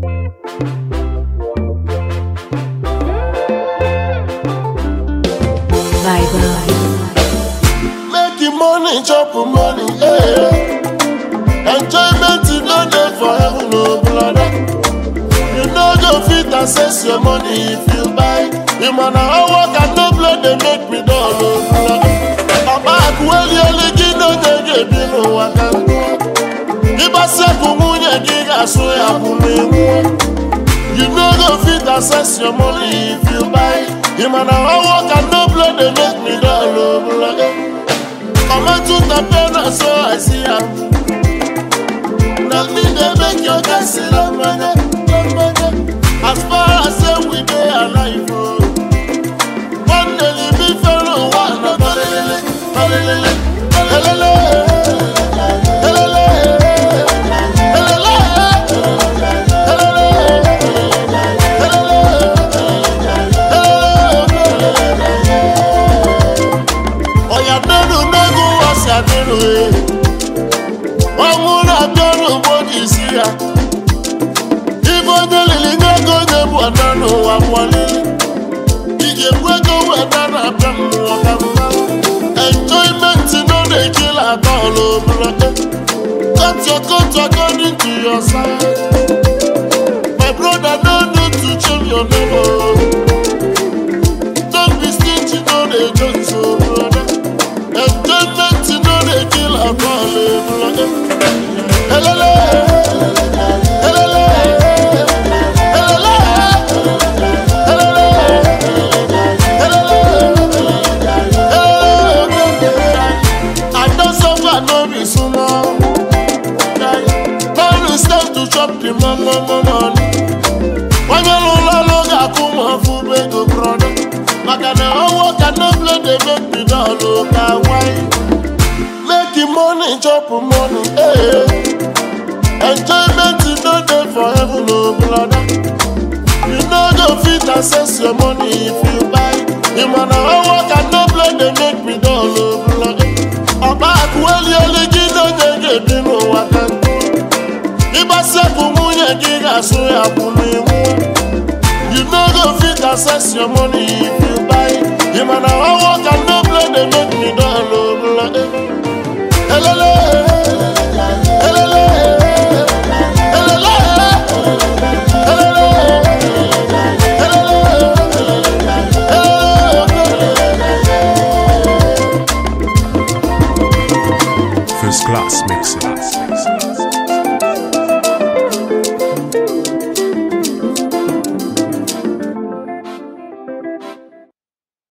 Making money, chopping money, yeah. Enjoyment is not there for heaven, no brother. You know go fit access your money if you buy. You man I work and no blood they make me dull, no brother. I'm back well, you looking no they get no waka. If I say kumunya giga so ya kumu. You know go fit access your money if you buy. You man I work and no blood they make me dull, no brother. Come on to the pen so I see ya. Nothing they make your guys see the money. As far as say we be alive, one day we be fellow one of enjoyment, you know they kill at all over. Cut your coat according to your side. My brother, no need to change your name. Don't be stingy, no they don't so brother. Enjoyment, you know they kill at all over. Mama, when you look at Kuma Fube go brother, Macana work and no play they make me down look away. Making money, chop money, eh? Enjoyment is not there for heaven, no brother. You know go fit access your money if you buy. You man I work and no play they make me down look brother. I'm back well you looking no they get no waka. If I say kumunya giga so ya kumu. You know go fit access your money.